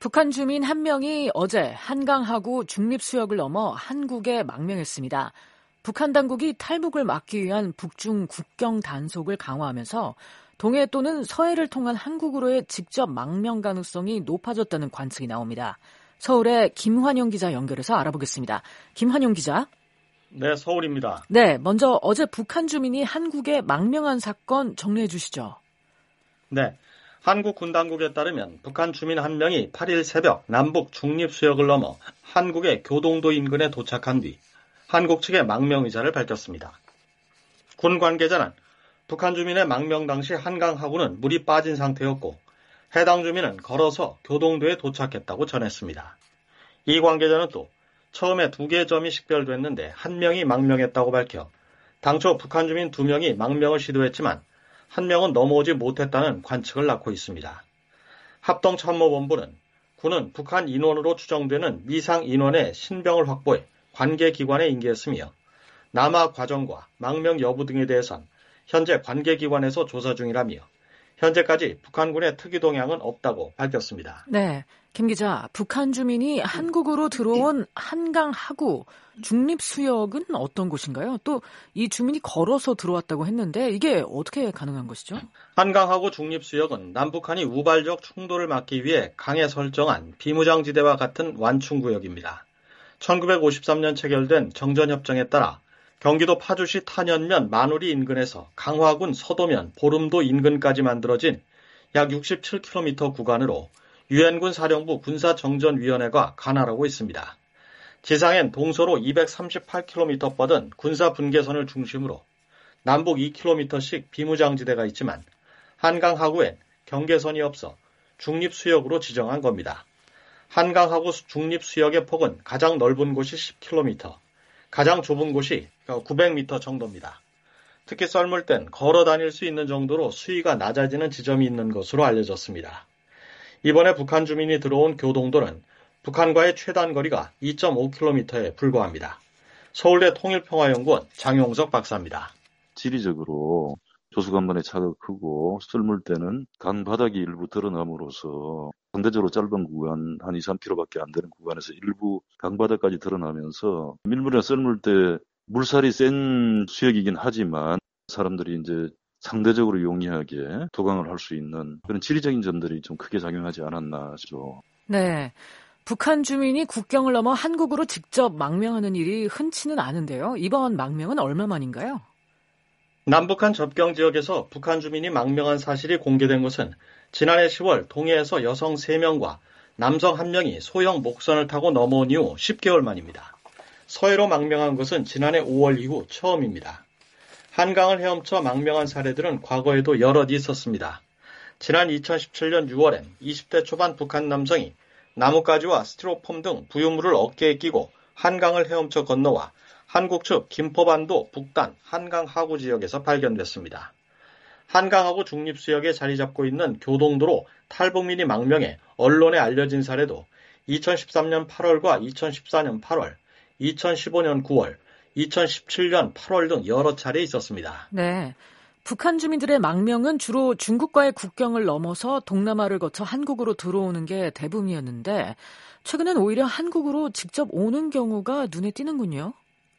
북한 주민 한 명이 어제 한강하구 중립수역을 넘어 한국에 망명했습니다. 북한 당국이 탈북을 막기 위한 북중 국경 단속을 강화하면서 동해 또는 서해를 통한 한국으로의 직접 망명 가능성이 높아졌다는 관측이 나옵니다. 서울의 김환영 기자 연결해서 알아보겠습니다. 김환영 기자. 네, 서울입니다. 네, 먼저 어제 북한 주민이 한국에 망명한 사건 정리해 주시죠. 네, 한국 군 당국에 따르면 북한 주민 한 명이 8일 새벽 남북 중립수역을 넘어 한국의 교동도 인근에 도착한 뒤 한국 측의 망명 의사를 밝혔습니다. 군 관계자는 북한 주민의 망명 당시 한강하구는 물이 빠진 상태였고 해당 주민은 걸어서 교동도에 도착했다고 전했습니다. 이 관계자는 또 처음에 2개의 점이 식별됐는데 한 명이 망명했다고 밝혀 당초 북한 주민 2명이 망명을 시도했지만 한 명은 넘어오지 못했다는 관측을 낳고 있습니다. 합동참모본부는 군은 북한 인원으로 추정되는 미상 인원의 신병을 확보해 관계기관에 인계했으며 남하 과정과 망명 여부 등에 대해선 현재 관계기관에서 조사 중이라며 현재까지 북한군의 특이 동향은 없다고 밝혔습니다. 네, 김 기자, 북한 주민이 한국으로 들어온 한강하구 중립수역은 어떤 곳인가요? 또 이 주민이 걸어서 들어왔다고 했는데 이게 어떻게 가능한 것이죠? 한강하구 중립수역은 남북한이 우발적 충돌을 막기 위해 강에 설정한 비무장지대와 같은 완충구역입니다. 1953년 체결된 정전협정에 따라 경기도 파주시 탄현면 만우리 인근에서 강화군 서도면 보름도 인근까지 만들어진 약 67km 구간으로 유엔군 사령부 군사정전위원회가 관할하고 있습니다. 지상엔 동서로 238km 뻗은 군사분계선을 중심으로 남북 2km씩 비무장지대가 있지만 한강하구엔 경계선이 없어 중립수역으로 지정한 겁니다. 한강하구 중립수역의 폭은 가장 넓은 곳이 10km, 가장 좁은 곳이 900m 정도입니다. 특히 썰물 땐 걸어 다닐 수 있는 정도로 수위가 낮아지는 지점이 있는 것으로 알려졌습니다. 이번에 북한 주민이 들어온 교동도는 북한과의 최단 거리가 2.5km에 불과합니다. 서울대 통일평화연구원 장용석 박사입니다. 지리적으로 조수간만의 차가 크고 썰물 때는 강 바닥이 일부 드러남으로써 상대적으로 짧은 구간 한 2, 3km밖에 안 되는 구간에서 일부 강 바닥까지 드러나면서 밀물이나 썰물 때 물살이 센 수역이긴 하지만 사람들이 이제 상대적으로 용이하게 도강을 할 수 있는 그런 지리적인 점들이 좀 크게 작용하지 않았나 싶죠. 네. 북한 주민이 국경을 넘어 한국으로 직접 망명하는 일이 흔치는 않은데요. 이번 망명은 얼마 만인가요? 남북한 접경 지역에서 북한 주민이 망명한 사실이 공개된 것은 지난해 10월 동해에서 여성 3명과 남성 1명이 소형 목선을 타고 넘어온 이후 10개월 만입니다. 서해로 망명한 것은 지난해 5월 이후 처음입니다. 한강을 헤엄쳐 망명한 사례들은 과거에도 여럿 있었습니다. 지난 2017년 6월엔 20대 초반 북한 남성이 나뭇가지와 스티로폼 등 부유물을 어깨에 끼고 한강을 헤엄쳐 건너와 한국 측 김포반도 북단 한강 하구 지역에서 발견됐습니다. 한강하구 중립수역에 자리 잡고 있는 교동도로 탈북민이 망명해 언론에 알려진 사례도 2013년 8월과 2014년 8월, 2015년 9월, 2017년 8월 등 여러 차례 있었습니다. 네. 북한 주민들의 망명은 주로 중국과의 국경을 넘어서 동남아를 거쳐 한국으로 들어오는 게 대부분이었는데 최근엔 오히려 한국으로 직접 오는 경우가 눈에 띄는군요.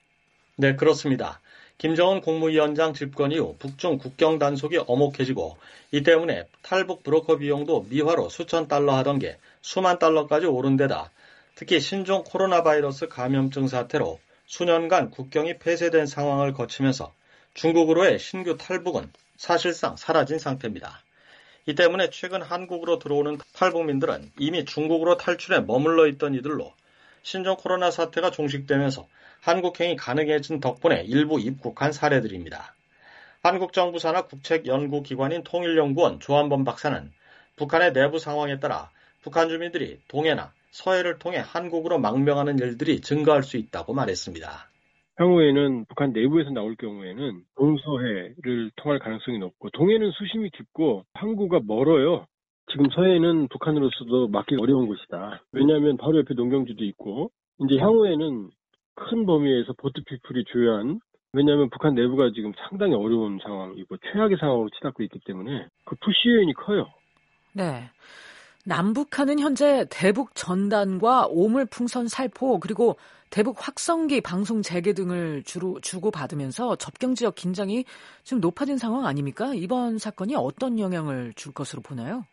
네, 그렇습니다. 김정은 국무위원장 집권 이후 북중 국경 단속이 엄혹해지고 이 때문에 탈북 브로커 비용도 미화로 수천 달러 하던 게 수만 달러까지 오른 데다 특히 신종 코로나 바이러스 감염증 사태로 수년간 국경이 폐쇄된 상황을 거치면서 중국으로의 신규 탈북은 사실상 사라진 상태입니다. 이 때문에 최근 한국으로 들어오는 탈북민들은 이미 중국으로 탈출해 머물러 있던 이들로 신종 코로나 사태가 종식되면서 한국행이 가능해진 덕분에 일부 입국한 사례들입니다. 한국 정부 산하 국책연구기관인 통일연구원 조한범 박사는 북한의 내부 상황에 따라 북한 주민들이 동해나 서해를 통해 한국으로 망명하는 일들이 증가할 수 있다고 말했습니다. 향후에는 북한 내부에서 나올 경우에는 동서해를 통할 가능성이 높고 동해는 수심이 깊고 항구가 멀어요. 지금 서해는 북한으로서도 막기 어려운 곳이다. 왜냐하면 바로 옆에 농경지도 있고 이제 향후에는 큰 범위에서 보트피플이 주요한 왜냐하면 북한 내부가 지금 상당히 어려운 상황이고 최악의 상황으로 치닫고 있기 때문에 그 푸시 요인이 커요. 네. 남북한은 현재 대북 전단과 오물풍선 살포 그리고 대북 확성기 방송 재개 등을 주로 주고받으면서 접경지역 긴장이 좀 높아진 상황 아닙니까? 이번 사건이 어떤 영향을 줄 것으로 보나요?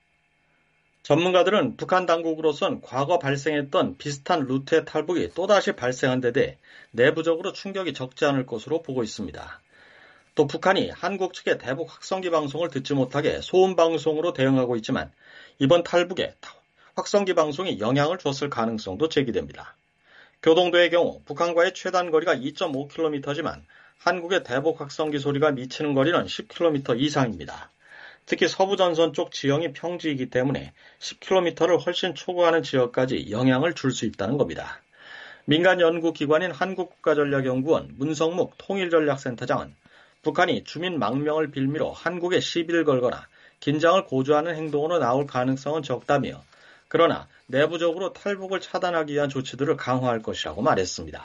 전문가들은 북한 당국으로선 과거 발생했던 비슷한 루트의 탈북이 또다시 발생한 데 대해 내부적으로 충격이 적지 않을 것으로 보고 있습니다. 또 북한이 한국 측의 대북 확성기 방송을 듣지 못하게 소음 방송으로 대응하고 있지만 이번 탈북에 확성기 방송이 영향을 줬을 가능성도 제기됩니다. 교동도의 경우 북한과의 최단 거리가 2.5km지만 한국의 대북 확성기 소리가 미치는 거리는 10km 이상입니다. 특히 서부전선 쪽 지형이 평지이기 때문에 10km를 훨씬 초과하는 지역까지 영향을 줄 수 있다는 겁니다. 민간 연구기관인 한국국가전략연구원 문성묵 통일전략센터장은 북한이 주민 망명을 빌미로 한국에 시비를 걸거나 긴장을 고조하는 행동으로 나올 가능성은 적다며 그러나 내부적으로 탈북을 차단하기 위한 조치들을 강화할 것이라고 말했습니다.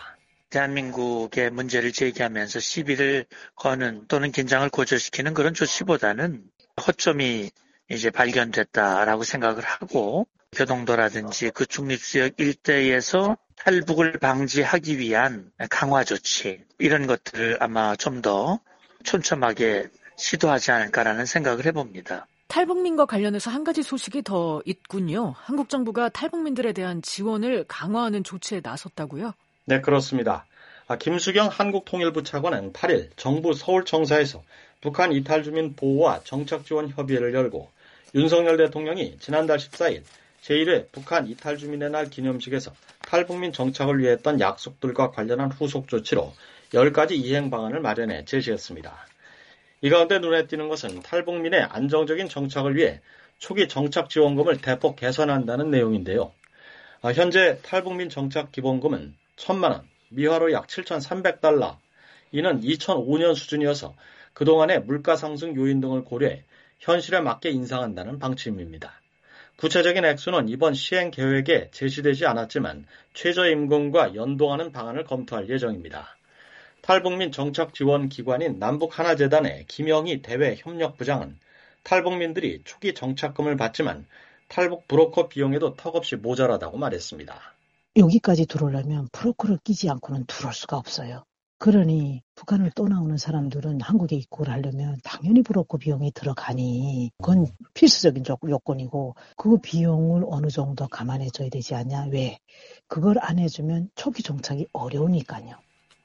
대한민국의 문제를 제기하면서 시비를 거는 또는 긴장을 고조시키는 그런 조치보다는 허점이 이제 발견됐다라고 생각을 하고 교동도라든지 그 중립지역 일대에서 탈북을 방지하기 위한 강화 조치 이런 것들을 아마 좀 더 촘촘하게 시도하지 않을까라는 생각을 해봅니다. 탈북민과 관련해서 한 가지 소식이 더 있군요. 한국 정부가 탈북민들에 대한 지원을 강화하는 조치에 나섰다고요? 네, 그렇습니다. 김수경 한국통일부 차관은 8일 정부 서울청사에서 북한 이탈주민 보호와 정착지원 협의회를 열고 윤석열 대통령이 지난달 14일 제1회 북한 이탈주민의 날 기념식에서 탈북민 정착을 위해 했던 약속들과 관련한 후속 조치로 10가지 이행 방안을 마련해 제시했습니다. 이 가운데 눈에 띄는 것은 탈북민의 안정적인 정착을 위해 초기 정착 지원금을 대폭 개선한다는 내용인데요. 현재 탈북민 정착 기본금은 1,000만 원, 미화로 약 7,300달러, 이는 2005년 수준이어서 그동안의 물가 상승 요인 등을 고려해 현실에 맞게 인상한다는 방침입니다. 구체적인 액수는 이번 시행 계획에 제시되지 않았지만 최저임금과 연동하는 방안을 검토할 예정입니다. 탈북민 정착 지원 기관인 남북하나재단의 김영희 대외협력부장은 탈북민들이 초기 정착금을 받지만 탈북 브로커 비용에도 턱없이 모자라다고 말했습니다. 여기까지 들어오려면 브로커를 끼지 않고는 들어올 수가 없어요. 그러니 북한을 떠나오는 사람들은 한국에 입국을 하려면 당연히 브로커 비용이 들어가니 그건 필수적인 요건이고 그 비용을 어느 정도 감안해줘야 되지 않냐. 왜? 그걸 안 해주면 초기 정착이 어려우니까요.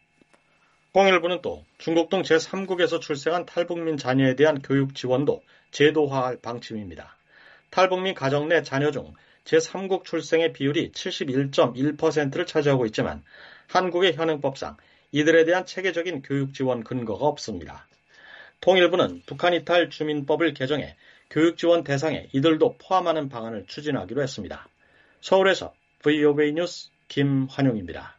통일부는 또 중국 등 제3국에서 출생한 탈북민 자녀에 대한 교육 지원도 제도화할 방침입니다. 탈북민 가정 내 자녀 중 제3국 출생의 비율이 71.1%를 차지하고 있지만 한국의 현행법상 이들에 대한 체계적인 교육 지원 근거가 없습니다. 통일부는 북한 이탈 주민법을 개정해 교육 지원 대상에 이들도 포함하는 방안을 추진하기로 했습니다. 서울에서 VOA 뉴스 김환용입니다.